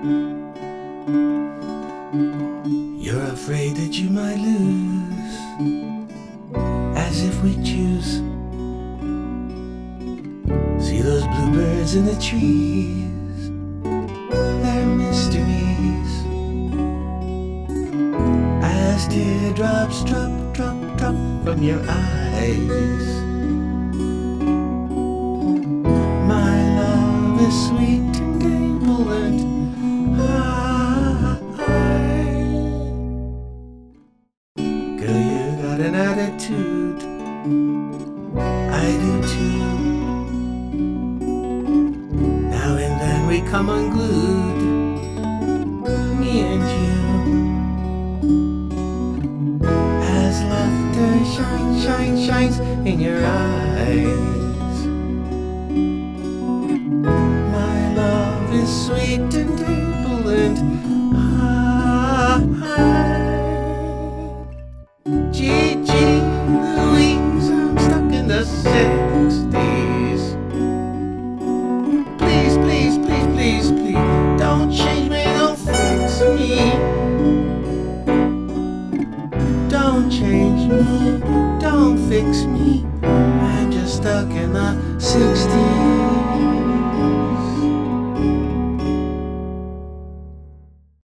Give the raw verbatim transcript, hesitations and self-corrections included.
You're afraid that you might lose, as if we choose. See those bluebirds in the trees, they're mysteries. As teardrops drop, drop, drop from your eyes. My love is sweet and able and high. Girl, you got an attitude, I do too. Now and then we come unglued, me and you. As laughter shines, shines, shines in your eyes. My love is sweet and able and high. Gee, gee, Louise, I'm stuck in the sixties. Please, please, please, please, please, don't change me, don't fix me. Don't change me, don't fix me. I'm just stuck in the sixties.